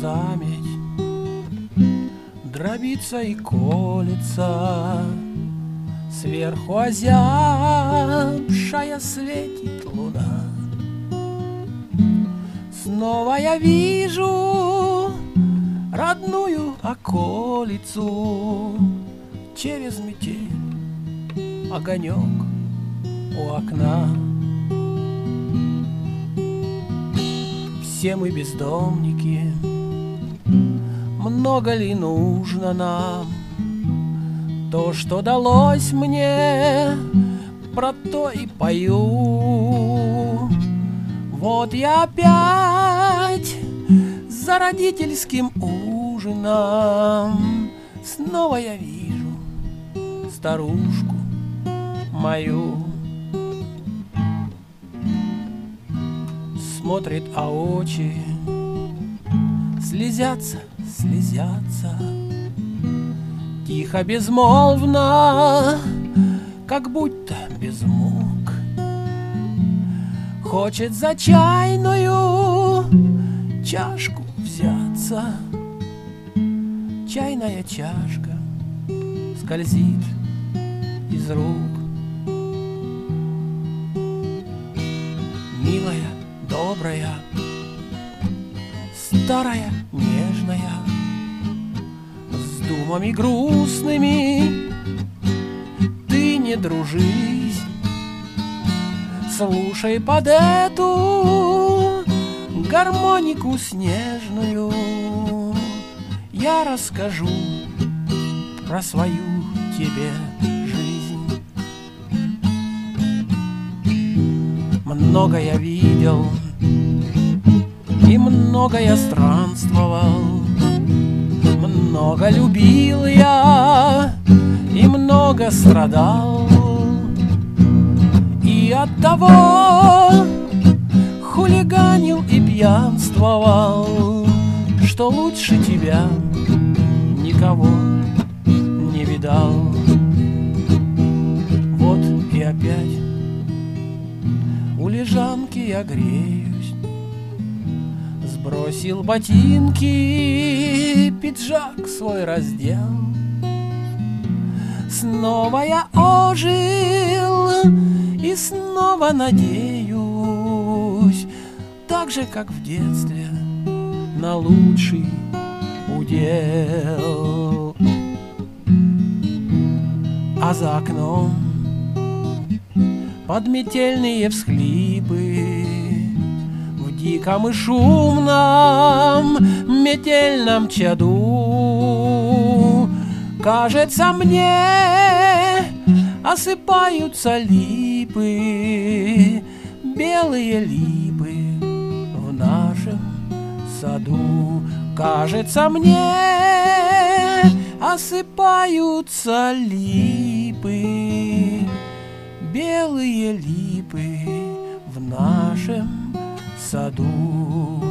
заметь дробится и колется, сверху озябшая светит луна. Снова я вижу родную околицу, через метель огонек у окна. Все мы бездомники, много ли нужно нам? То, что далось мне, про то и пою. Вот я опять за родительским ужином, снова я вижу старушку мою. Смотрит, а очи слезятся, слезятся, тихо, безмолвно, как будто без мук. Хочет за чайную чашку взяться. Чайная чашка скользит из рук. Милая, добрая, старая, нежная, с думами грустными ты не дружись. Слушай под эту гармонику снежную, я расскажу про свою тебе жизнь. Много я видел и много я странствовал, много любил я и много страдал. И оттого хулиганил и пьянствовал, что лучше тебя никого не видал. Вот и опять у лежанки я греюсь, сбросил ботинки, пиджак свой раздел. Снова я ожил и снова надеюсь, так же, как в детстве, на лучший удел. А за окном подметельные всхлипы в диком и шумном метельном чаду. Кажется мне, осыпаются липы, белые липы в нашем саду. Кажется мне, осыпаются липы, белые липы в нашем саду.